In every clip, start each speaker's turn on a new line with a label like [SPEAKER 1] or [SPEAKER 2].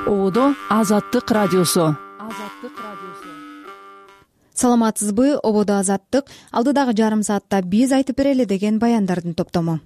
[SPEAKER 1] Ободо Азаттык радиосу.
[SPEAKER 2] Саламатсызбы, Ободо Азаттык. Алдыдагы жарым саатта биз айтып берели деген баяндардын топтому.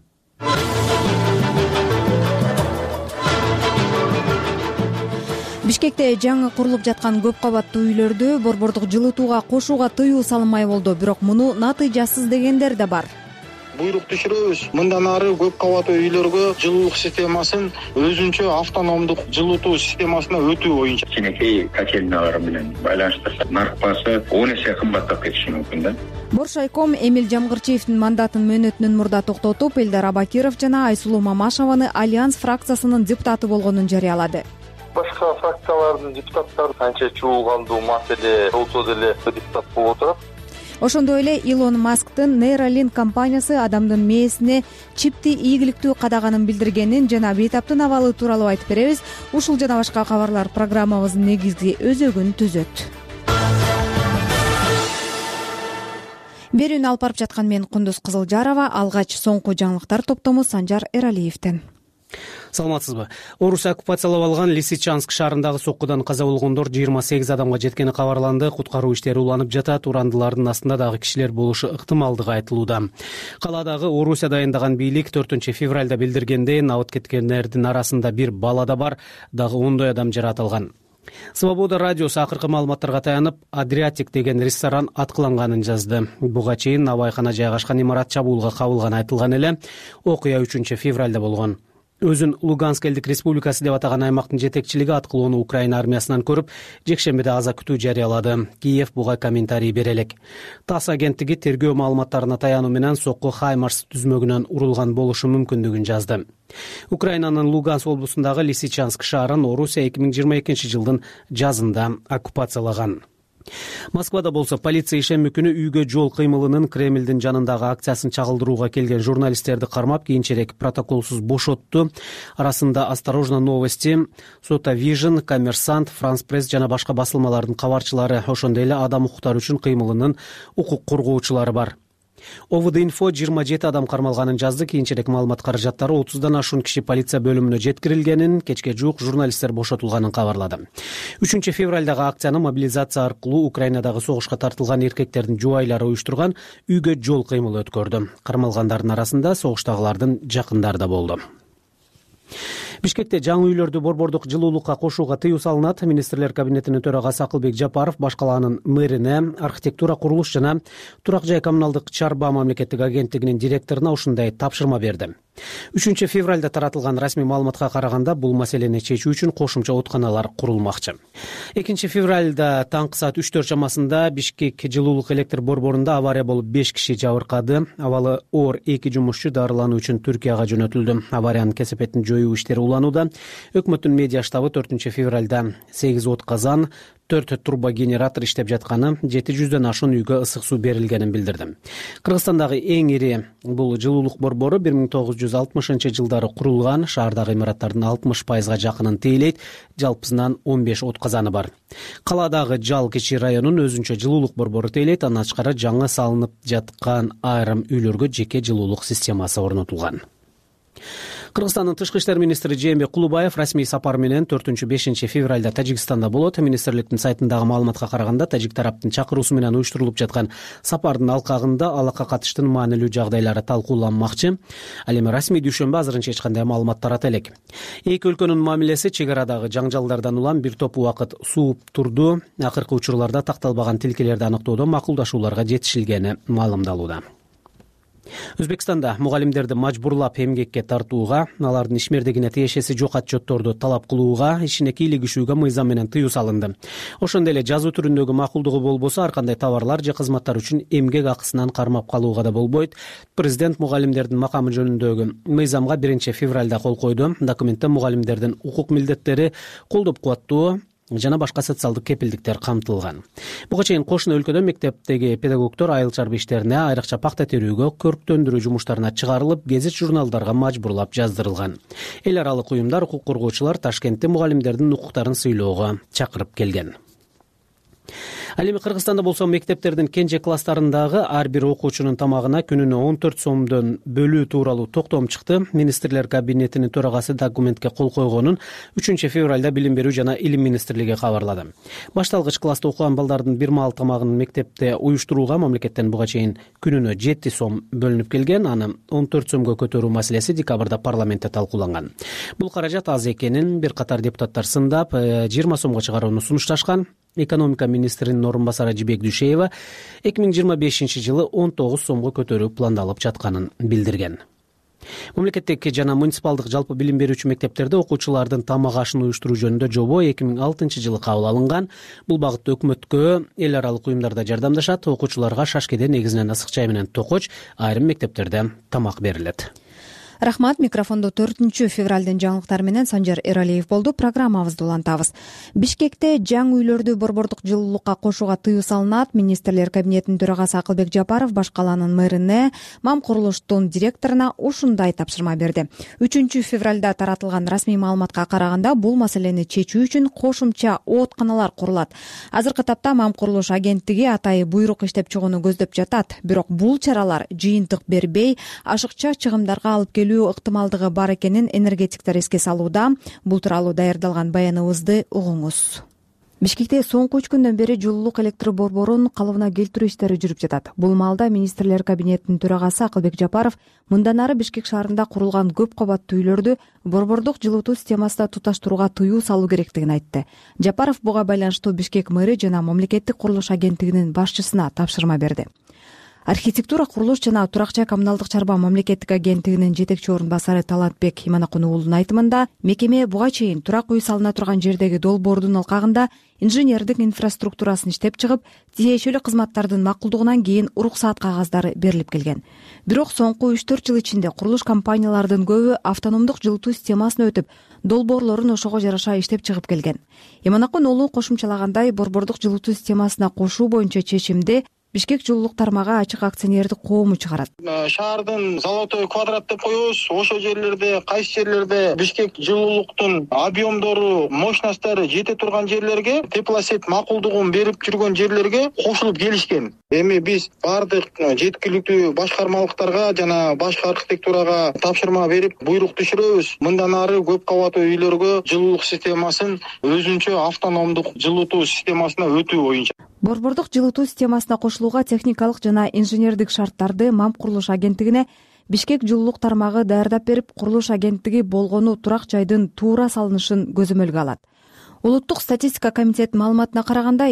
[SPEAKER 2] Бишкекте жаңы курулуп жаткан көп кабаттуу үйлөрдү борбордук жылытууга кошууга тыюу салынмай болду, бирок муну натыйжасыз дегендер да бар.
[SPEAKER 3] Буйрук түшүрөбүз. Мындан ары көп кабаттуу үйлөргө жылуулук системасын өзүнчө автономдук жылытуу системасына өтүү боюнча кенекей котельналар менен байланыштырса, нарк баасы 10 эсе кымбаттап кетиши мүмкүн да.
[SPEAKER 2] Боршайком Эмил Жамгырчиевдин мандатын мөөнөтүнөн мурда токтотуп, Элдар Абакиров жана Айсулуу Мамашеваны Альянс фракциясынын депутаты болгонун жарыялады.
[SPEAKER 4] Башка фракциялардын депутаттары анча чуулгандуу маселе болсо деле депутат болуп отурат.
[SPEAKER 2] Ошондой эле Илон Масктын Neuralink компаниясы адамдын мээсине чипти ийгиликтүү кадаганын билдиргенин жана бейтаптын абалы тууралуу айтып беребиз. Ушул жана башка кабарлар программабыздын негизги өзөгүн түзөт. Берүүнү алып барып жаткан мен Кундуз Кызылжарова, алгач соңку жаңылыктар топтому Санжар Эралиевден.
[SPEAKER 5] Саламатсызбы. Орусия оккупациялап алган Лисичанск шаарындагы соккудан каза болгондор 28 адамга жеткени кабарланды. Куткаруу иштери уланып жатат. Урандылардын астында дагы кишилер болушу ыктымалдыгы айтылууда. Каладагы Орусия дайындаган бийлик 4 февралда билдиргендей, абыт кеткендердин арасында бир бала да бар, дагы 10 адам жаратылган. Свобода радиосу акыркы маалыматтарга таянып, Адриатик деген ресторан аткыланганын жазды. Буга чейин набайкана жайгашкан имарат чабуулга кабылганы айтылган эле. Окуя 3 февралда болгон. Өзүн Луганск элдик республикасы деп атаган аймактын жетекчилиги аткылоону Украина армиясынан көрүп, жекшембиде аза күтүү жарыялады. Киев буга комментарий бере элек. ТАСС агенттиги тергөө маалыматтарына таянуу менен сокку Хаймарс түзмөгүнөн урулган болушу мүмкүндүгүн жазды. Украинанын Луганск облусундагы Лисичанск шаарын Орусия 2022 жылдын жазында оккупациялаган. Москвада болсо полиция ишемби күнү үйгө жол кыймылынын Кремлдин жанындагы акциясын чагылдырууга келген журналисттерди кармап, кийинчерээк протоколсуз бошотту. Арасында Осторожно новости, Сота Вижн, Коммерсант, Франс Пресс жана башка басылмалардын кабарчылары, ошондой эле адам укуктары үчүн кыймылынын укук коргоочулары бар. ОВД-инфо 27 адам кармалганын жазды. Кийинчерээк маалымат каражаттары 30дан ашуун киши полиция бөлүмүнө жеткирилгенин, кечке жуук журналисттер бошотулганын кабарлады. 3 февралдагы акцияны мобилизация аркылуу Украинадагы согушка тартылган эркектердин жубайлары уюштурган үйгө жол кыймылы өткөрдү. Кармалгандардын арасында согуштагылардын жакындары да болду. Бишкекте жаңы үйлөрдү борбордук жылуулукка кошууга тыюу салынат. Министрлер кабинетинин төрагасы Акылбек Жапаров баш калаанын мэрине, архитектура, курулуш жана турак жай коммуналдык чарба мамлекеттик агенттигинин директоруна ушундай тапшырма берди. 3 февралда таратылган расмий маалыматка караганда, бул маселени чечүү үчүн кошумча оотканалар курулмакчы. 2 февралда таңкы саат 3-4 чамасында Бишкек жылуулук электр борборунда авария болуп 5 киши жабыркады. Абалы оор 2 жумушчу дарылануу үчүн Түркияга жөнөтүлдү. Авариянын кесепетин жоюу иштери уланууда. Өкмөттүн медиа штабы 4 февралда 8 от казан, 4 турбогенератор иштеп жатканы, 700дөн ашуун үйгө ысык суу берилгенин билдирди. Кыргызстандагы эң ири бул жылуулук борбору 1960 жылдары курулган. Шаардагы имараттардын 60%га жакынын тейлейт. Жалпысынан 15 от казаны бар. Каладагы Жал кичи районун өзүнчө жылуулук борбору тейлейт. Андан тышкары жаңы салынып жаткан айрым үйлөргө жеке жылуулук системасы орнотулган. Кыргызстандын тышкы иштер министри Жээнбек Кулубаев расмий сапар менен 4-5 февралда Тажикстанда болот. Министрликтин сайтындагы маалыматка караганда, тажик тараптын чакыруусу менен уюштурулуп жаткан сапардын алкагында алакка катыштын маанилүү жагдайлары талкууланмакчы. Ал эми расмий дүйшөмбү азырынча эч кандай маалымат тарата элек. Эки өлкөнүн мамилеси чек арадагы жаңжалдардан улам бир топ убакыт сууп турду. Акыркы учурларда такталбаган тилкелерди аныктоодо макулдашууларга жетишилгени маалымдалууда. Өзбекстанда мугалимдерди мажбурлап эмгекке тартууга, алардын ишмердигине тиешеси жок отчетторду талап кылууга, ишине кийлигишүүгө мыйзам менен тыюу салынды. Ошондой эле жазуу түрүндөгү макулдугу болбосо, ар кандай товарлар же кызматтар үчүн эмгек акысынан кармап калууга да болбойт. Президент мугалимдердин макамы жөнүндөгү мыйзамга 1 февралда кол койду. Документте мугалимдердин укук милдеттери, колдоп кубаттоо жана башка социалдык кепилдиктер камтылган. Буга чейин кошуна өлкөдө мектептеги педагогдор айыл чарба иштерине, айрыкча пакта терүүгө, көрктөндүрүү жумуштарына чыгарылып, гезит журналдарга мажбурлап жаздырылган. Эл аралык уюмдар, укук коргоочулар Ташкентте мугалимдердин укуктарын сыйлоого чакырып келген. Ал эми Кыргызстанда болсо мектептердин кенже класстарындагы ар бир окуучунун тамагына күнүнө 14 сомдон бөлүү тууралуу токтом чыкты. Министрлер кабинетинин төрагасы документке кол койгонун 3 февралда Билим берүү жана илим министрлиги кабарлады. Башталгыч класста окуган балдардын бир маал тамагын мектепте уюштурууга мамлекеттен буга чейин күнүнө 7 сом бөлүнүп келген. Аны 14 сомго көтөрүү маселеси декабрда парламентте талкууланган. Бул каражат аз экенин бир катар депутаттар сындап 20 сомго чыгарууну сунушташкан. Экономика министринин орун басары Жибек Дүйшеева 2025 жылы 19 сомго көтөрүү пландалып жатканын билдирген. Мамлекеттик жана муниципалдык жалпы билим берүүчү мектептерде окуучулардын тамак ашын уюштуруу жөнүндө жобо 2006 жылы кабыл алынган. Бул багытта өкмөткө эл аралык уюмдарда жардамдашат. Окуучуларга шашкеде негизинен ысык чай менен токоч, айрым мектептерде тамак берилет.
[SPEAKER 2] Рахмат. Микрофондо 4 февралдын жаңылыктары менен Санжар Эралиев болду. Программабызды улантабыз. Бишкекте жаңы үйлөрдү борбордук жылуулукка кошууга тыюу салынат. Министрлер кабинетинин төрагасы Акылбек Жапаров баш калаанын мэрине, МАМ курулуштун директоруна ушундай тапшырма берди. 3 февралда таратылган расмий маалыматка караганда бул маселени чечүү үчүн кошумча оотканалар курулат. Азыркы тапта МАМ курулуш агенттиги атайы буйрук иштеп чыгууну көздөп жатат. Бирок бул чаралар жыйынтык бербей, ашыкча чыгымдарга алып келүү ыктымалдыгы бар экенин энергетиктер эске салууда. Бул тууралуу даярдалган баяныбызды угуңуз. Бишкекте соңку 3 күндөн бери жылуулук электр борборун калыбына келтирүү иштери жүрүп жатат. Бул маалда министрлер кабинетинин төрагасы Акылбек Жапаров мындан ары Бишкек шаарында курулган көп кабаттуу үйлөрдү борбордук жылытуу системасына туташтырууга тыюу салуу керектигин айтты. Жапаров буга байланыштуу Бишкек мэри жана мамлекеттик курулуш агенттигинин башчысына тапшырма берди. Архитектура, курулуш жана турак жай коммуналдык чарба мамлекеттик агенттигинин жетекчи орун басары Талантбек Иманакун уулунун айтымында, мекеме буга чейин турак үй салына турган жердеги долбоордун алкагында инженердик инфраструктурасын иштеп чыгып, тиешелүү кызматтардын макулдугунан кийин уруксаат кагаздары берилип келген. Бирок соңку 3-4 жыл ичинде курулуш компаниялардын көбү автономдук жылытуу системасына өтүп, долбоорлорун ошого жараша иштеп чыгып келген. Иманакун уулу кошумчалагандай, борбордук жылытуу системасына кошуу боюнча чечимди Бишкек жылуулук тармагы ачык акционердик коому чыгарат.
[SPEAKER 3] Шаардын золотой квадрат деп коебуз. Ошол жерлерде, кайсы жерлерде Бишкек жылуулуктун объемдору, мощносттору жете турган жерлерге, теплосет макулдугун берип жүргөн жерлерге кошулуп келишкен. Эми биз бардык жеткиликтүү башкармалыктарга жана башка архитектурага тапшырма берип, буйрук түшүрөбүз. Мындан ары көп кабаттуу үйлөргө жылуулук системасын өзүнчө автономдук жылытуу системасына өтүү боюнча.
[SPEAKER 2] Борбордук жылытуу системасына кошулууга техникалык жана инженердик шарттарды МАМ курулуш агенттигине Бишкек жылуулук тармагы даярдап берип, курулуш агенттиги болгону турак жайдын туура салынышын көзөмөлгө алат. Улуттук статистика комитетинин маалыматына караганда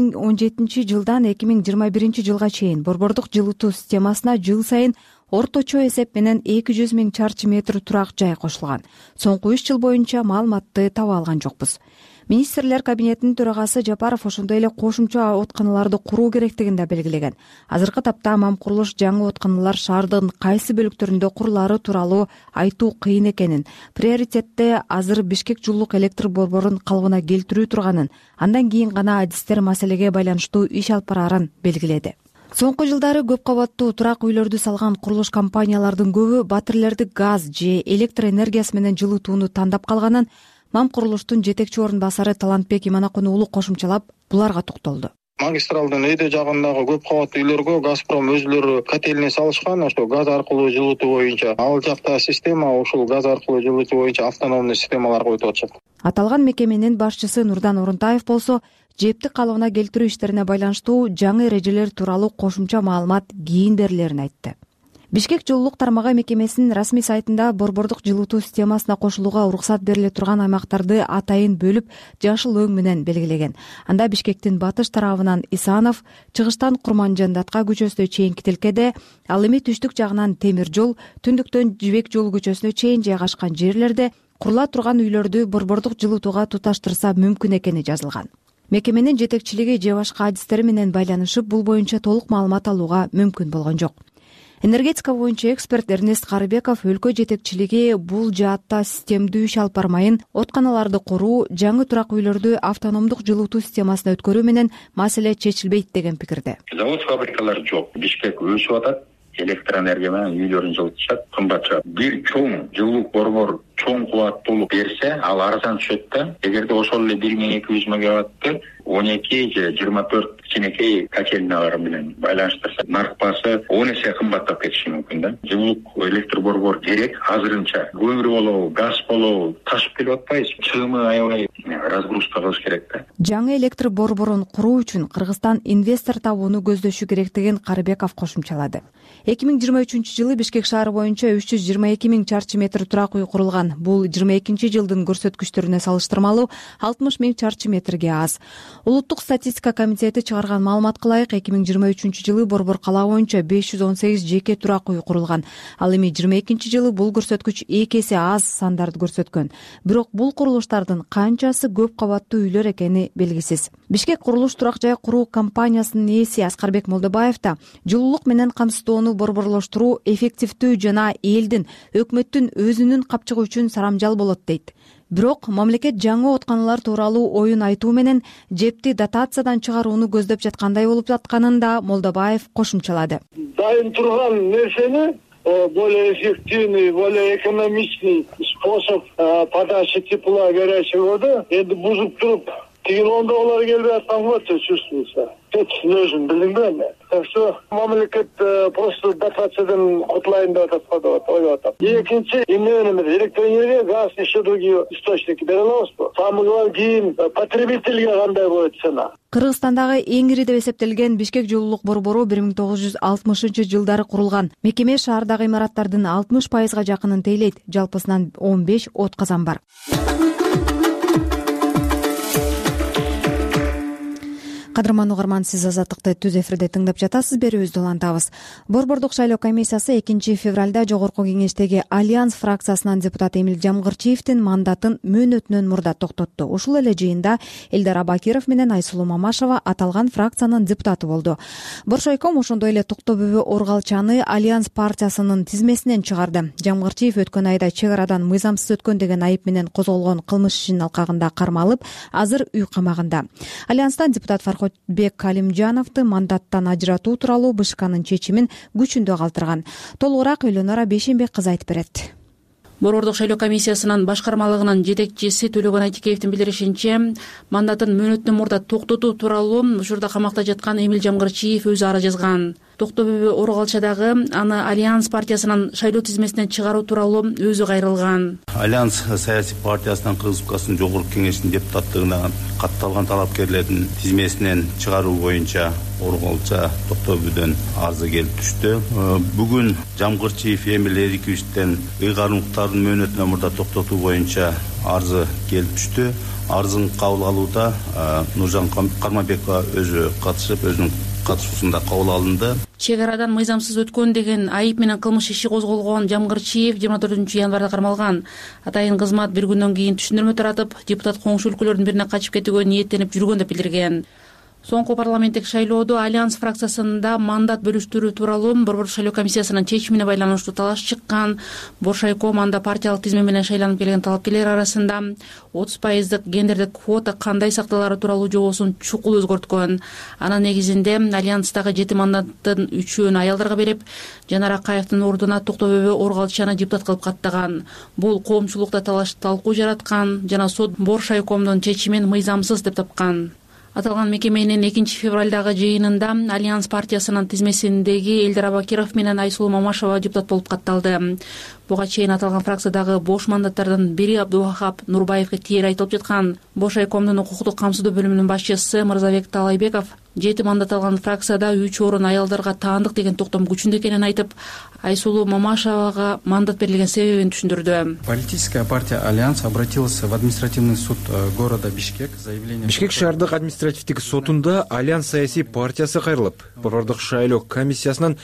[SPEAKER 2] 2017 жылдан 2021 жылга чейин борбордук жылытуу системасына жыл сайын орточо эсеп менен 200 000 чарчы метр турак жай кошулган. Соңку 3 жыл боюнча маалыматты таба алган жокпуз. Министрлер кабинетинин төрагасы Жапаров ошондой эле кошумча оотканаларды куруу керектигин да белгилеген. Азыркы тапта МАМ курулуш жаңы оотканалар шаардын кайсы бөлүктөрүндө курулаары тууралуу айтуу кыйын экенин, приоритетте азыр Бишкек жылуулук электр борборун калыбына келтирүү турганын, андан кийин гана адистер маселеге байланыштуу иш алып бараарын белгиледи. Соңку жылдары көп кабаттуу турак үйлөрдү салган курулуш компаниялардын көбү батирлерди газ же электр энергиясы менен жылытууну тандап калганын МАМ курулуштун жетекчи орун басары Талантбек Иманакун уулу кошумчалап, буларга токтолду.
[SPEAKER 3] Магистралдын эде жагындагы көп кабаттуу үйлөргө Газпром өзүлөрү котельный салышкан, ошо газ аркылуу жылытуу боюнча. Ал жакта система ушул газ аркылуу жылытуу боюнча автономдуу системаларга өтүп атышат.
[SPEAKER 2] Аталган мекеменин башчысы Нурдан Орунтаев болсо, жепти калыбына келтирүү иштерине байланыштуу жаңы эрежелер тууралуу кошумча маалымат кийин берилерин айтты. Бишкек жылуулук тармагы мекемесинин расмий сайтында борбордук жылытуу системасына кошулууга уруксат бериле турган аймактарды атайын бөлүп, жашыл өң менен белгилеген. Анда Бишкектин батыш тарабынан Исанов, чыгыштан Курманжандатка көчөсүнө чейинки тилкеде, ал эми түштүк жагынан Темир жол, түндүктөн Жибек жолу көчөсүнө чейин жайгашкан жерлерде курула турган үйлөрдү борбордук жылытууга туташтырса мүмкүн экени жазылган. Мекеменин жетекчилиги же башка адистери менен байланышып, бул боюнча толук маалымат алууга мүмкүн болгон жок. Энергетика боюнча эксперт Эрнест Карыбеков өлкө жетекчилиги бул жаатта системдүү иш алып бармайын, отканаларды куруу, жаңы турак үйлөрдү автономдук жылытуу системасына өткөрүү менен маселе чечилбейт деген пикирде.
[SPEAKER 6] Завод фабрикалар жок. Бишкек өсүп атат. Электр энергия менен үйлөрүн жылытышат, кымбатча. Бир чоң жылуулук борбор чоң кубаттуулук берсе, ал арзан түшөт да. Эгерде ошол эле 1200 мегаватты 12 же 24 кичинекей котельниялар менен байланыштырса нарк баасы 10 эсе кымбаттап кетиши мүмкүн да. Жылуулук электр борбор керек азырынча. Көмүр болобу, газ болобу ташып келип атпайбыз. Чыгымы аябай разгрузка кылыш керек да.
[SPEAKER 2] Жаңы электр борборун куруу үчүн Кыргызстан инвестор табууну көздөшү керектигин Карыбеков кошумчалады. 2023-жылы Бишкек шаары боюнча 322 000 чарчы метр турак үй курулган. Бул 22-жылдын көрсөткүчтөрүнө салыштырмалуу 60 000 чарчы метрге аз. Улуттук статистика комитети чыгарган маалыматка ылайык 2023-жылы борбор кала боюнча 518 жеке турак үй курулган. Ал эми 22-жылы бул көрсөткүч 2 эсе аз сандарды көрсөткөн. Бирок бул курулуштардын канчасы көп кабаттуу үйлөр экени белгисиз. Бишкек курулуш турак жай куруу компаниясынын ээси Аскарбек Молдобаев да жылуулук менен камсыздоону борборлоштуруу эффективдүү жана элдин, өкмөттүн өзүнүн капчыгы үчүн сарамжал болот дейт. Бирок мамлекет жаңы оотканалар тууралуу оюн айтуу менен жепти дотациядан чыгарууну көздөп жаткандай болуп жатканын да Молдобаев кошумчалады.
[SPEAKER 7] Дайын турган нерсени более эффективный, более экономичный способ подачи тепла горячего воды энди бузуп туруп тигин ондоголор келбей атканга чувствуется. Өзүм билдиңби эми. Так что мамлекет просто дотациядан кутулайын деп атат, ойлоп атат. Экинчи эмне электроэнергия, газ, еще другие источники бере алабызбы? Самый главный кийин потребительге кандай болот цена.
[SPEAKER 2] Кыргызстандагы эң ири деп эсептелген Бишкек жылуулук борбору 1960-жылдары курулган. Мекеме шаардагы имараттардын 60%-га жакынын тейлейт. Жалпысынан 15 от казан бар. Кадырман угарман, сиз Азаттыкты түз эфирде тыңдап жатасыз. Берүүбүздү улантабыз. Борбордук шайлоо комиссиясы 2-февралда Жогорку Кеңештеги Альянс фракциясынан депутат Эмил Жамгырчиевдин мандатын мөөнөтүнөн мурда токтотту. Ушул эле жыйында Элдар Абакиров менен Айсулуу Мамашева аталган фракциянын депутаты болду. Боршойком ошондой эле Токтоо Бүбү Оргалчаны Альянс партиясынын тизмесинен чыгарды. Жамгырчиев өткөн айда чек арадан мыйзамсыз өткөн деген айып менен козголгон кылмыш ишинин алкагында кармалып, азыр үй камагында. Альянстан депутат Бек Калимжановду мандаттан ажыратуу тууралуу БШКнын чечимин күчүндө калтырган. Толугураак Элөнора Бейшенбек кызы айтып берет.
[SPEAKER 1] Борбордук шайлоо комиссиясынын башкармалыгынын жетекчиси Төлөгөн Айтикеевдин билдиришинче, мандатын мөөнөтүнөн мурда токтотуу тууралуу учурда камакта жаткан Эмил Жамгырчиев өзү ара жазган. Токтоо Бүбү Оргалчадагы аны Альянс партиясынын шайлоо тизмесинен чыгаруу тууралуу өзү кайрылган.
[SPEAKER 8] Альянс саясий партиясынын Кыргыз Республикасынын Жогорку Кеңешинин депутаттыгына катталган талапкерлердин тизмесинен чыгаруу боюнча Оргалча Токтоо Бүбүдөн арызы келип түштү. Бүгүн Жамгырчиев Эмил Эрикевичтен ыйгарымдыктардын мөөнөтүнөн мурда токтотуу боюнча арызы келип түштү. Арызын кабыл алууда Нуржан Карманбекова өзү катышып, өзүнүн катышуусунда кабыл алынды.
[SPEAKER 1] Чек арадан мыйзамсыз өткөн деген айып менен кылмыш иши козголгон Жамгырчиев 24-январда кармалган. Атайын кызмат бир күндөн кийин түшүндүрмө таратып, депутат коңшу өлкөлөрдүн бирине качып кетүүгө ниеттенип жүргөн деп билдирген. Соңку парламенттик шайлоодо Альянс фракциясында мандат бөлүштүрүү тууралуу Борбордук шайлоо комиссиясынын чечимине байланыштуу талаш чыккан. Боршайком анда партиялык тизме менен шайланып келген талапкерлер арасында 30% гендердик квота кандай сакталары тууралуу жобосун чукул өзгөрткөн. Анын негизинде Альянстагы 7 мандаттын 3-өн аялдарга берип, Жанар Акаевдин ордуна Токтоо Бүбү Оргалчаны депутат кылып каттаган. Бул коомчулукта талаш талкуу жараткан жана сот Боршайкомдун чечимин мыйзамсыз деп тапкан. Аталган мекеменин 2-февралдагы жыйынында Альянс партиясынын тизмесиндеги Элдар Абакиров менен Айсулуу Мамашева депутат болуп катталды. Буга чейин аталган фракциядагы бош мандаттардын бири Абдувахап Нурбаевге тиер айтылып жаткан. Боршайкомдун укуктук камсыздоо бөлүмүнүн башчысы Мырзабек Талайбеков 7 мандат алган фракцияда 3 орун аялдарга таандык деген токтом күчүндө экенин айтып, Айсулуу Мамашевага мандат берилген себебин түшүндүрдү.
[SPEAKER 9] Политическая партия Альянс обратилась в административный суд города Бишкек с заявлением.
[SPEAKER 10] Бишкек шаардык административдик сотунда Альянс саясий партиясы кайрылып, Борбордук шайлоо комиссиясынын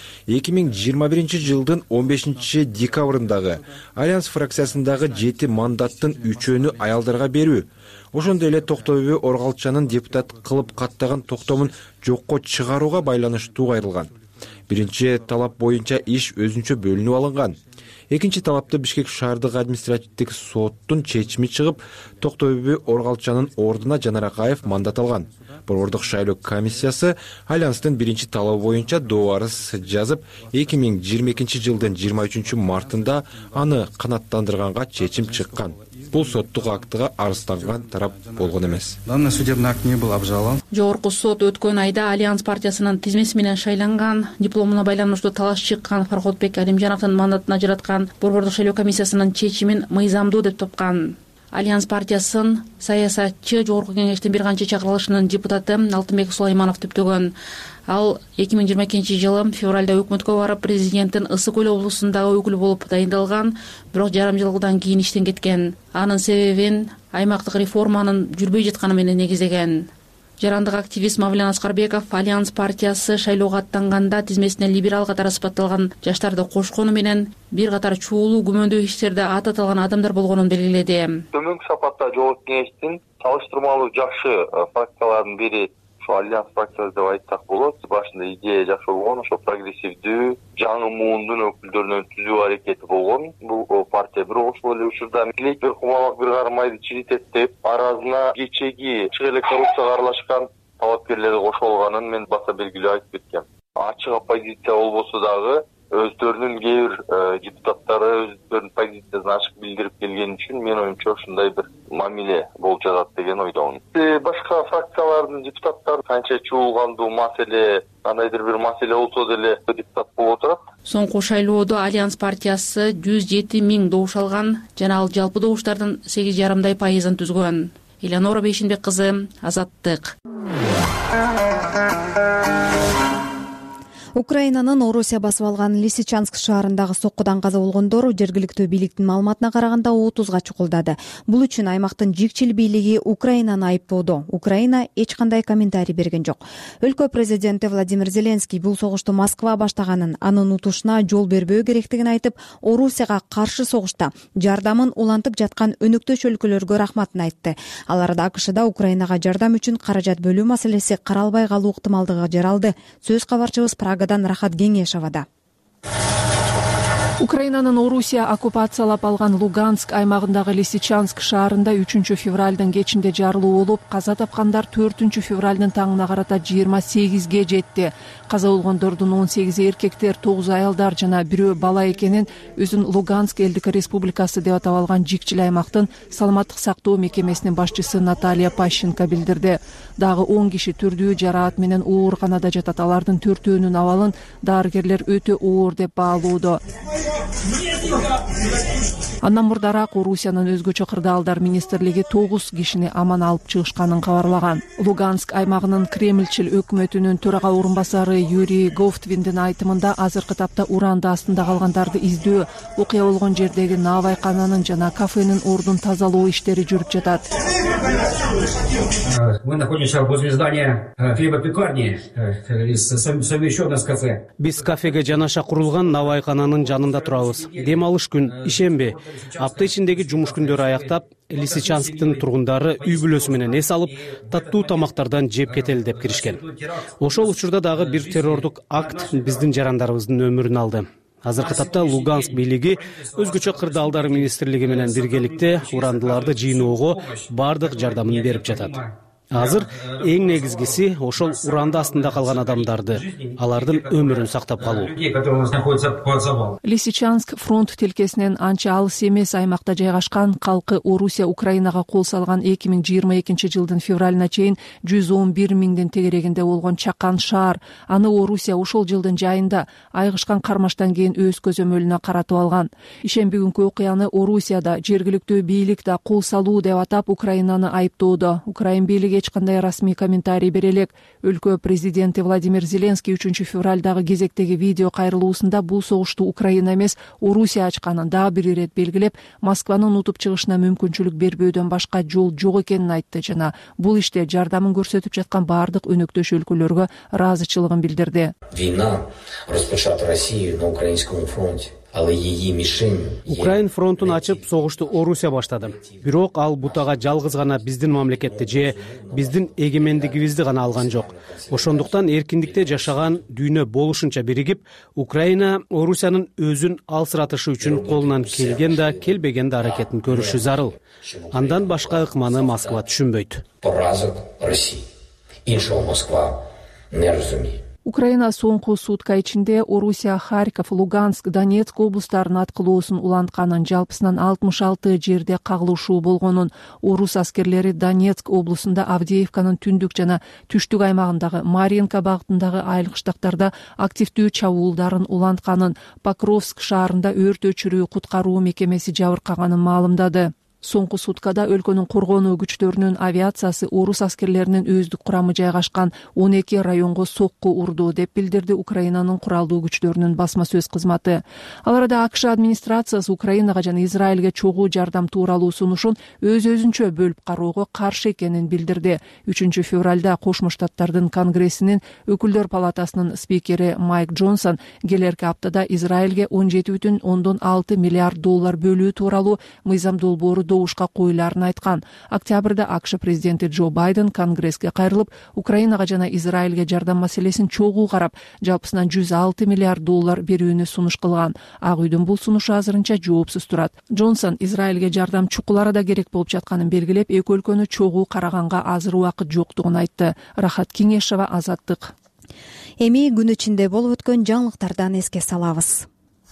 [SPEAKER 10] 2021-жылдын 15-декабрындагы Альянс фракциясындагы 7 мандаттын 3-өнү аялдарга берүү, ошондой эле Токтоо Бүбү Оргалчанын депутат кылып каттаган токтомун жокко чыгарууга байланыштуу кайрылган. Биринчи талап боюнча иш өзүнчө бөлүнүп алынган. Экинчи талапты Бишкек шаардык административдик соттун чечими чыгып, Токтоо Бүбү Оргалчанын ордуна Жанар Акаев мандат алган. Борбордук шайлоо комиссиясы Альянстын биринчи талабы боюнча доо арыз жазып, 2022-жылдын 23 мартында аны канааттандырганга чечим чыккан. бул соттук актыга арызданган тарап болгон эмес.
[SPEAKER 9] Данный судебный акт не был обжалован.
[SPEAKER 1] Жогорку сот өткөн айда Альянс партиясынын тизмеси менен шайланган, дипломуна байланыштуу талаш чыккан Фарходбек Алимжановдун мандатын ажыраткан Борбордук шайлоо комиссиясынын чечимин мыйзамдуу деп топкан. Альянс партиясын саясатчы Жогорку кеңештин бир канча чакырылышынын депутаты Алтынбек Сулайманов түптөгөн. Ал 2022-жылы февралда өкмөткө барып, президенттин Ысык Көл облусундагы өкүлү болуп дайындалган, бирок жарым жылдан кийин иштен кеткен. Анын себебин аймактык реформанын жүрбөй жатканы менен негиздеген. Жарандык активист Мавлен Аскарбеков Альянс партиясы шайлоого аттанганда тизмесине либерал катары сыпатталган жаштарды кошкону менен бир катар чуулуу күмөндүү иштерде ат аталган адамдар болгонун белгиледи.
[SPEAKER 4] Төмөнкү сапатта Жогорку кеңештин салыштырмалуу жакшы фракцияларынын бири ошо Альянс фракциясы деп айтсак болот. Башында идея жакшы болгон, ошо прогрессивдүү, жаңы муундун өкүлдөрүнөн түзүү аракети болгон. Бул партия бир ошол эле учурда тилек бир кумалак бир кармайды чиритеттеп, аразына кечеги чыгы эле коррупцияга аралашкан талапкерлерди кошо алганын мен баса белгилүү айтып кеткем. Ачык оппозиция болбосо дагы өздөрүнүн кээ бир депутаттары өздөрүнүн позициясын ачык билдирип келгени үчүн мен оюмча ушундай бир мамиле болуп жатат деген ойдомун. Башка фракциялардын депутаттары канча чуулгандуу маселе, кандайдыр бир маселе болсо деле депутат болуп отурат.
[SPEAKER 1] Соңку шайлоодо Альянс партиясы 107 000 добуш алган жана ал жалпы добуштардын 8,5% түзгөн. Элеонора Бейшинбек кызы, Азаттык.
[SPEAKER 2] Украинанын Орусия басып алган Лисичанск шаарындагы соккудан каза болгондор жергиликтүү бийликтин маалыматына караганда 30га чукулдады. Бул үчүн аймактын жигчил бийлиги Украинаны айыптоодо. Украина эч кандай комментарий берген жок. Өлкө президенти Владимир Зеленский бул согушту Москва баштаганын, анын утушуна жол бербөө керектигин айтып, Орусияга каршы согушта жардамын улантып жаткан өнөктөш өлкөлөргө рахматын айтты. Ал арада АКШда Украинага жардам үчүн каражат бөлүү маселеси каралбай калуу ыктымалдыгы жаралды. Сөз кабарчыбыз Рахат Геңешовада.
[SPEAKER 11] Украинанын Орусия оккупациялап алган Луганск аймагындагы Лисичанск шаарында 3 февралдын кечинде жарылуу болуп, каза тапкандар 4 февралдын таңына карата 28ге жетти. Каза болгондордун 18 эркектер, 9 аялдар жана бирөө бала экенин өзүн Луганск элдик республикасы деп атап алган жигчил аймактын саламаттык сактоо мекемесинин башчысы Наталья Пащенко билдирди. Дагы 10 киши түрдүү жараат менен ооруканада жатат. Алардын 4-өөнүн абалын дарыгерлер өтө оор деп баалоодо. Андан мурдараак Орусиянын өзгөчө кырдаалдар министрлиги 9 кишини аман алып чыгышканын кабарлаган. Луганск аймагынын Кремльчил өкмөтүнүн төрага орунбасары Юрий Говтвиндин айтымында азыркы тапта уранда астында калгандарды издөө, окуя болгон жердеги наабайкананын жана кафенин ордун тазалоо иштери жүрүп жатат.
[SPEAKER 12] Мы находимся возле здания хлебопекарни, совмещённой с кафе.
[SPEAKER 5] Биз кафеге жанаша курулган наабайкананын жанында турабыз. Дем алыш күн, ишенбе, апта ичиндеги жумуш күндөрү аяктап, Лисичансктын тургундары үй бүлөсү менен эс алып, таттуу тамактардан жеп кетели деп киришкен. Ошол учурда дагы бир террордук акт биздин жарандарыбыздын өмүрүн алды. Азыркы тапта Луганск бийлиги өзгөчө кырдаалдар министрлиги менен биргеликте урандыларды жыйноого бардык жардамын берип жатат. Азыр эң негизгиси ошол уранда астында калган адамдарды, алардын өмүрүн сактап калуу.
[SPEAKER 11] Лисичанск фронт тилкесинен анча алыс эмес аймакта жайгашкан, калкы Орусия Украинага кол салган 2022 жылдын февралына чейин 111 000ден тегерегинде болгон чакан шаар. Аны Орусия ошол жылдын жайында айгышкан кармаштан кийин өз көзөмөлүнө каратып алган. Ишемби күнкү окуяны Орусияда жергиликтүү бийлик да кол салуу деп атап Украинаны айыптоодо. Украин бийлиги эч кандай расмий комментарий бере элек. Өлкө президенти Владимир Зеленский 3 февралдагы кезектеги видео кайрылуусунда бул согушту Украина эмес Орусия ачканын дагы бир ирет белгилеп, Москванын утуп чыгышына мүмкүнчүлүк бербөөдөн башка жол жок экенин айтты жана бул иште жардамын көрсөтүп жаткан бардык өнөктөш өлкөлөргө ыраазычылыгын билдирди.
[SPEAKER 12] Война распочата Россией на украинском фронте.
[SPEAKER 5] Украин фронтун ачып согушту Орусия баштады. Бирок ал бутага жалгыз гана биздин мамлекетти же биздин эгемендигибизди гана алган жок. Ошондуктан эркиндикте жашаган дүйнө болушунча биригип, Украина Орусиянын өзүн алсыратышы үчүн колунан келген да келбеген да аракетин көрүшү зарыл. Андан башка ыкманы Москва түшүнбөйт.
[SPEAKER 12] Поразок России. Иншалла Москва не разумеет.
[SPEAKER 11] Украина соңку сутка ичинде Орусия, Харьков, Луганск, Донецк облустарынын аткылоосун улантканын, жалпысынан 66 жерде кагылышуу болгонун, орус аскерлери Донецк облусунда Авдеевканын түндүк жана түштүк аймагындагы Маринка багытындагы айыл кыштактарда активдүү чабуулдарын улантканын, Покровск шаарында өрт өчүрүү куткаруу мекемеси жабыркаганын маалымдады. Соңку суткада өлкөнүн коргонуу күчтөрүнүн авиациясы орус аскерлеринин өздүк курамы жайгашкан 12 районго сокку урду деп билдирди Украинанын куралдуу күчтөрүнүн басма сөз кызматы. Ал арада АКШ администрациясы Украинага жана Израилге чогуу жардам тууралуу сунушун өз-өзүнчө бөлүп кароого каршы экенин билдирди. 3 февралда Кошмо Штаттардын Конгрессинин өкүлдөр палатасынын спикери Майк Джонсон келерки аптада Израилге $17,6 миллиард бөлүү тууралуу мыйзам долбоору добушка коюларын айткан. Октябрда АКШ президенти Джо Байден Конгресске кайрылып, Украинага жана Израилге жардам маселесин чогуу карап, жалпысынан $106 миллиард берүүнү сунуш кылган. Ак үйдүн бул сунушу азырынча жоопсуз турат. Джонсон Израилге жардам чукул арада керек болуп жатканын белгилеп, эки өлкөнү чогуу караганга азыр убакыт жоктугун айтты. Рахат Кеңешова, Азаттык.
[SPEAKER 2] Эми күн ичинде болуп өткөн жаңылыктардан эске салабыз.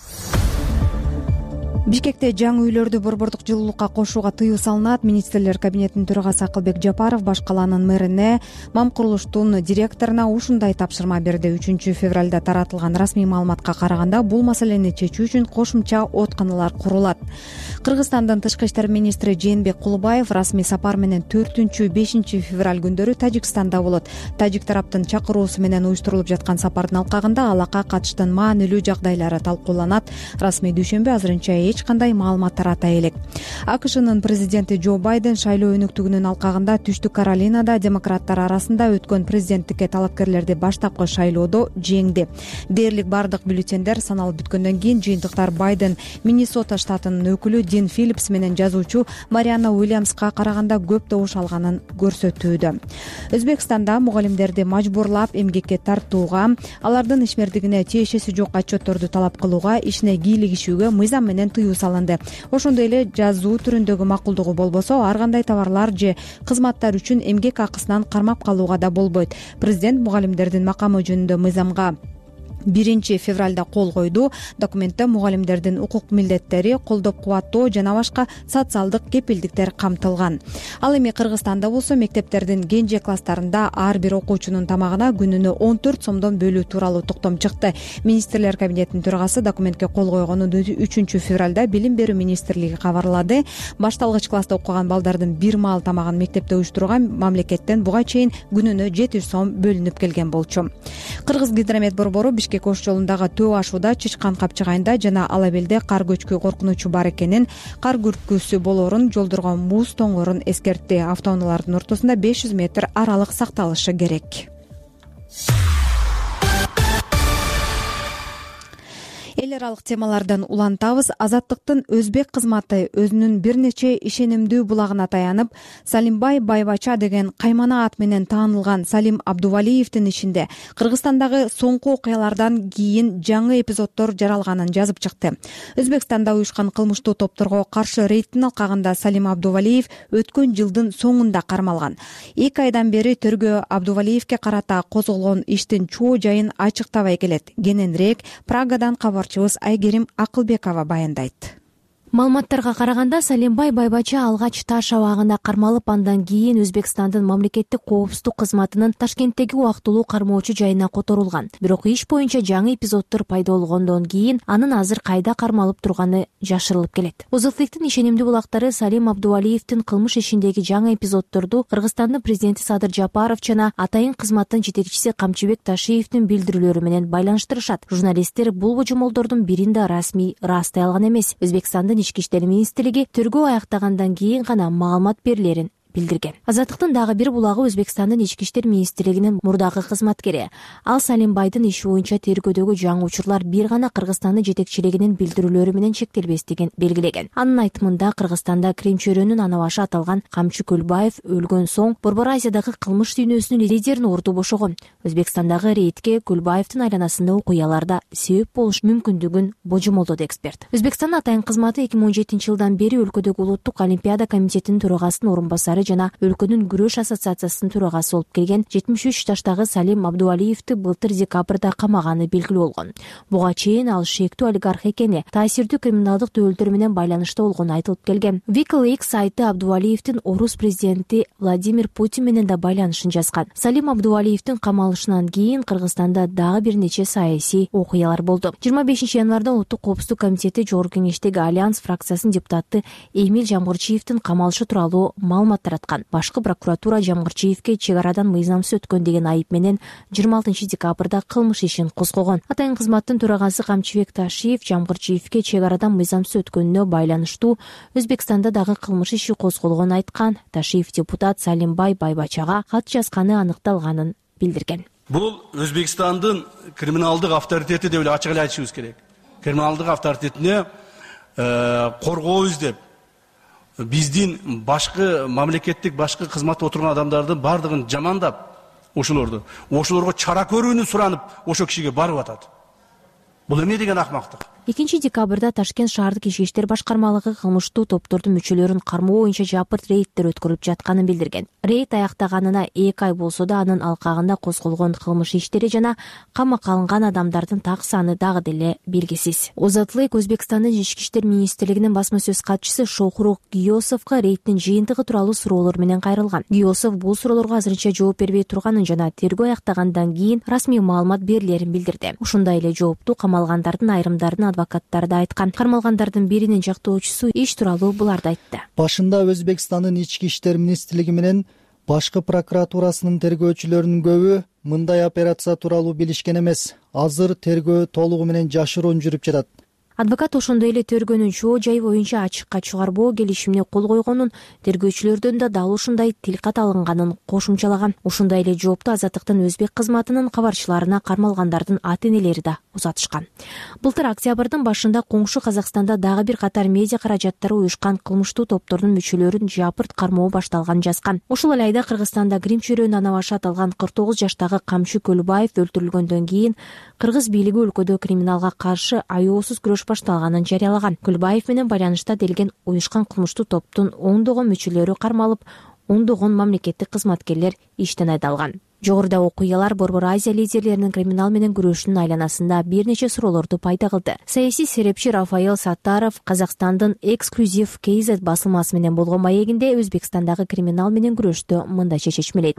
[SPEAKER 2] Бишкекте жаңы үйлөрдү борбордук жылуулукка кошууга тыюу салынат. Министрлер кабинетинин төрагасы Акылбек Жапаров баш калаанын мэрине, МАМ курулуштун директоруна ушундай тапшырма берди. 3 февралда таратылган расмий маалыматка караганда, бул маселени чечүү үчүн кошумча оотканалар курулат. Кыргызстандын тышкы иштер министри Жээнбек Кулубаев расмий сапар менен 4-5 февраль күндөрү Тажикстанда болот. Тажик тараптын чакыруусу менен уюштурулуп жаткан сапардын алкагында алакка катыштын маанилүү жагдайлары талкууланат. Расмий дүйшөмбү азырынча эч кандай маалымат тарата элек. АКШнын президенти Джо Байден шайлоо өнүктүгүнүн алкагында Түштүк Каролинада демократтар арасында өткөн президенттикке талапкерлерди баштапкы шайлоодо жеңди. Дээрлик бардык бюллетендер саналып бүткөндөн кийин жыйынтыктар Байден Миннесота штатынын өкүлү Дин Филлипс менен жазуучу Марианна Уильямска караганда көп добуш алганын көрсөтүүдө. Өзбекстанда мугалимдерди мажбурлап эмгекке тартууга, алардын ишмердигине тиешеси жок отчетторду талап кылууга, ишине кийлигишүүгө мыйзам менен тыюу салынды. Ошондой эле жазуу түрүндөгү макулдугу болбосо, ар кандай товарлар же кызматтар үчүн эмгек акысынан кармап калууга да болбойт. Президент мугалимдердин макамы жөнүндө мыйзамга 1 февралда кол койду. Документте мугалимдердин укук милдеттери, колдоп кубаттоо жана башка социалдык кепилдиктер камтылган. Ал эми Кыргызстанда болсо мектептердин кенже класстарында ар бир окуучунун тамагына күнүнө 14 сомдон бөлүү тууралуу токтом чыкты. Министрлер кабинетинин төрагасы документке кол койгонун 3 февралда Билим берүү министрлиги кабарлады. Башталгыч класста окуган балдардын бир маал тамагын мектепте уюштурууга мамлекеттен буга чейин күнүнө 700 сом бөлүнүп келген болчу. Кыргыз гидромет борбору Бишкек ош жолундагы Төө ашууда Чычкан капчыгайында жана Алабелде кар көчкү коркунучу бар экенин, кар күрткүсү болоорун, жолдорго муз тоңорун эскертти. Автоунаалардын ортосунда 500 метр аралык сакталышы керек. Эл аралык темалардан улантабыз. Азаттыктын өзбек кызматы өзүнүн бир нече ишенимдүү булагына таянып, Салимбай Байбача деген каймана ат менен таанылган Салим Абдувалиевдин ишинде Кыргызстандагы соңку окуялардан кийин жаңы эпизоддор жаралганын жазып чыкты. Өзбекстанда уюшкан кылмыштуу топторго каршы рейдтин алкагында Салим Абдувалиев өткөн жылдын соңунда кармалган. 2 айдан бери тергөө Абдувалиевке карата козголгон иштин чоо жайын ачыктабай келет. Кененирээк Прагадан кабарчыбыз Айгерим Акылбекова баяндайт.
[SPEAKER 13] Маалыматтарга караганда, Салимбай Байбача алгач Таш абагында кармалып, андан кийин Өзбекстандын мамлекеттик коопсуздук кызматынын Ташкенттеги убактылуу кармоочу жайына которулган. Бирок иш боюнча жаңы эпизоддор пайда болгондон кийин анын азыр кайда кармалып турганы жашырылып келет. Озаттыктын ишенимдүү булактары Салим Абдувалиевдин кылмыш ишиндеги жаңы эпизоддорду Кыргызстандын президенти Садыр Жапаров жана атайын кызматтын жетекчиси Камчыбек Ташиевдин билдирүүлөрү менен байланыштырышат. Журналисттер бул божомолдордун бирин да расмий ырастай алган эмес. Өзбекстандын Ички иштер министрлиги тергөө аяктагандан кийин гана маалымат берилерин билдирген. Азаттыктын дагы бир булагы Өзбекстандын Ички иштер министрлигинин мурдагы кызматкери. Ал Салимбайдын иши боюнча тергөөдөгү жаңы учурлар бир гана Кыргызстандын жетекчилигинин билдирүүлөрү менен чектелбестигин белгилеген. Анын айтымында Кыргызстанда Крим чөйрөнүн ана башы аталган Камчы Көлбаев өлгөн соң Борбор Азиядагы кылмыш дүйнөсүнүн лидерин орду бошогон. Өзбекстандагы рейдке Көлбаевдин айланасында окуяларда себеп болуш мүмкүндүгүн божомолдоду эксперт. Өзбекстандын атайын кызматы 2017 жылдан бери өлкөдөгү Улуттук олимпиада комитетинин төрагасынын орун басары кызматташтары жана өлкөнүн күрөш ассоциациясынын төрагасы болуп келген 73 жаштагы Салим Абдувалиевди былтыр декабрда камаганы белгилүү болгон. Буга чейин ал шектүү олигарх экени, таасирдүү криминалдык төбөлдөр менен байланышта болгону айтылып келген. WikiLeaks сайты Абдувалиевдин орус президенти Владимир Путин менен да байланышын жазган. Салим Абдувалиевдин камалышынан кийин Кыргызстанда дагы бир нече саясий окуялар болду. 25 январда Улуттук коопсуздук комитети Жогорку кеңештеги Альянс фракциясынын депутаты Эмиль Жамгырчиевдин камалышы тууралуу маалымат тараткан. Башкы прокуратура Жамгырчиевге чек арадан мыйзамсыз өткөн деген айып менен 26 декабрда кылмыш ишин козгогон. Атайын кызматтын төрагасы Камчыбек Ташиев Жамгырчиевге чек арадан мыйзамсыз өткөнүнө байланыштуу Өзбекстанда дагы кылмыш иши козголгонун айткан. Ташиев депутат Салимбай Байбачага кат жазганы аныкталганын билдирген.
[SPEAKER 14] Бул Өзбекстандын криминалдык авторитети деп эле ачык эле айтышыбыз керек. Криминалдык авторитетине коргообуз деп биздин башкы мамлекеттик башкы кызматта отурган адамдардын бардыгын жамандап, ошолорго чара көрүүнү суранып, ошол кишиге барып атат. Бул эмне деген акмактык?
[SPEAKER 13] 2 декабрда Ташкент шаардык ички иштер башкармалыгы кылмыштуу топтордун мүчөлөрүн кармоо боюнча жапырт рейдтер өткөрүлүп жатканын билдирген. Рейд аяктаганына 2 ай болсо да анын алкагында козголгон кылмыш иштери жана камакка алынган адамдардын так саны дагы деле белгисиз. Озатлык Өзбекстандын ички иштер министрлигинин басма сөз катчысы Шохрух Гиосовго рейдтин жыйынтыгы тууралуу суроолор менен кайрылган. Гиосов бул суроолорго азырынча жооп бербей турганын жана тергөө аяктагандан кийин расмий маалымат берилерин билдирди. Ушундай эле жоопту камалгандардын айрымдарынын адвокаттары да айткан. Кармалгандардын биринин жактоочусу иш тууралуу буларды айтты.
[SPEAKER 15] Башында Өзбекстандын ички иштер министрлиги менен башкы прокуратурасынын тергөөчүлөрүнүн көбү мындай операция тууралуу билишкен эмес. Азыр тергөө толугу менен жашыруун жүрүп жатат.
[SPEAKER 13] Адвокат ошондой эле тергөөнүн чоо жайы боюнча ачыкка чыгарбоо келишимине кол койгонун, тергөөчүлөрдөн да дал ушундай тилкат алынганын кошумчалаган. Ушундай эле жоопту Азаттыктын өзбек кызматынын кабарчыларына кармалгандардын ата-энелери да узатышкан. Былтыр октябрдын башында коңшу Казакстанда дагы бир катар медиа каражаттары уюшкан кылмыштуу топтордун мүчөлөрүн жапырт кармоо башталганын жазган. Ошол эле айда Кыргызстанда грим чөйрөнүн ана башы аталган 49 жаштагы Камчы Көлбаев өлтүрүлгөндөн кийин кыргыз бийлиги өлкөдө криминалга каршы аеосуз күрөш башталганын жарыялаган. Көлбаев менен байланышта делген уюшкан кылмыштуу топтун ондогон мүчөлөрү кармалып, ондогон мамлекеттик кызматкерлер иштен айдалган. Жогоруда окуялар Борбор Азия лидерлеринин криминал менен күрөшүнүн айланасында бир нече суроолорду пайда кылды. Саясий серепчи Рафаэл Саттаров Казакстандын Exclusive KZ басылмасы менен болгон маегинде Өзбекстандагы криминал менен күрөштү мындайча чечмелейт.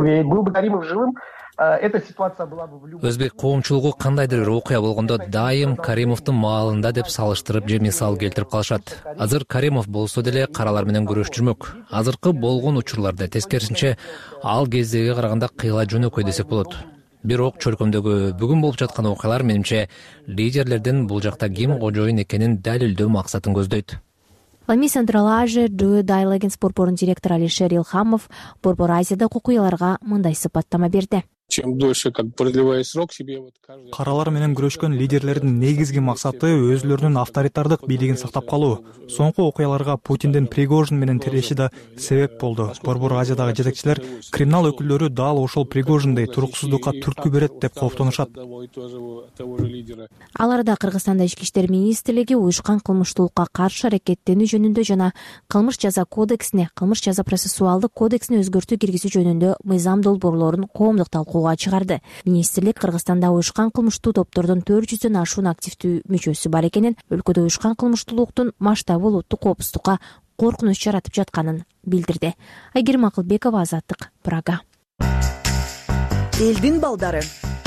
[SPEAKER 16] Өзбек коомчулугу кандайдыр бир окуя болгондо дайым Каримовдун маалында деп салыштырып же мисал келтирип калышат. Азыр Каримов болсо деле каралар менен күрөш жүрмөк. Азыркы болгон учурларда тескерисинче ал кездеги караганда кыйла жөнөкөй десек болот. Бирок чөлкөмдөгү бүгүн болуп жаткан окуялар менимче лидерлердин бул жакта ким кожоюн экенин далилдөө максатын көздөйт.
[SPEAKER 13] Лами Central Asia Due Diligence борборунун директору Алишер Илхамов Борбор Азиядагы окуяларга мындай сыпаттама берди.
[SPEAKER 17] Каралар менен күрөшкөн лидерлердин негизги максаты өзүлөрүнүн авторитардык бийлигин сактап калуу. Соңку окуяларга Путиндин Пригожин менен тиреши да себеп болду. Борбор Азиядагы жетекчилер криминал өкүлдөрү дал ошол Пригожиндей туруксуздукка түрткү берет деп кооптонушат.
[SPEAKER 13] Аларда Кыргызстанда ички иштер министрлиги уюшкан кылмыштуулукка каршы аракеттенүү жөнүндө жана кылмыш жаза кодексине, кылмыш жаза процессуалдык кодексине өзгөртүү киргизүү жөнүндө мыйзам долбоорлорун коомдук талкууга чыгарды. Министрлик Кыргызстанда уюшкан кылмыштуу топтордун 400дөн ашуун активдүү мүчөсү бар экенин, өлкөдө уюшкан кылмыштуулуктун масштабы улуттук коопсуздукка коркунуч жаратып жатканын билдирди. Айгерим Акылбекова, Азаттык, Прага.
[SPEAKER 18] Элдин балдары.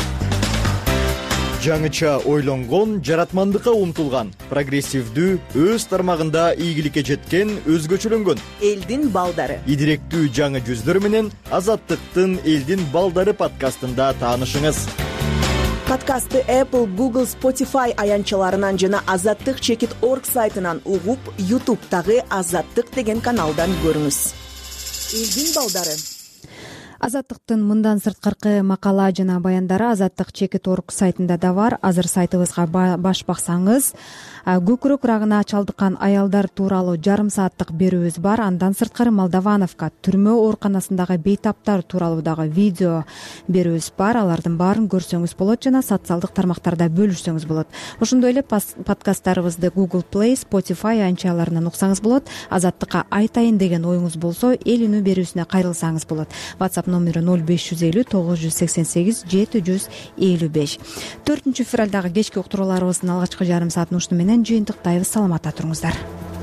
[SPEAKER 18] Жаңыча ойлонгон, жаратмандыкка умтулган, прогрессивдүү, өз тармагында ийгиликке жеткен, өзгөчөлөнгөн элдин балдары. Идиректүү жаңы жүздөр менен Азаттыктын Элдин балдары подкастында таанышыңыз. Подкастты Apple, Google, Spotify аянчаларынан жана azattik.org сайтынан угуп, YouTube'дагы Азаттык деген каналдан көрүңүз. Элдин балдары.
[SPEAKER 2] Азаттыктын мындан сырткыркы макала жана баяндары Азаттык.org сайтында да бар. Азыр сайтыбызга баш баксаңыз, көкүрөк рагына чалдыккан аялдар тууралуу жарым сааттык берүүбүз бар. Андан сырткары Молдовановка түрмө ооруканасындагы бейтаптар тууралуу дагы видео берүүбүз бар. Алардын баарын көрсөңүз болот жана социалдык тармактарда бөлүшсөңүз болот. Ошондой эле подкасттарыбызды Google Play, Spotify анчаларынан уксаңыз болот. Азаттыкка айтайын деген оюңуз болсо, эл үнү берүүсүнө кайрылсаңыз болот. WhatsApp номери 0550 988 755. 4 февралдагы кечки уктурууларыбыздын алгачкы жарым саатын ушуну менен жыйынтыктайбыз. Саламатта туруңуздар.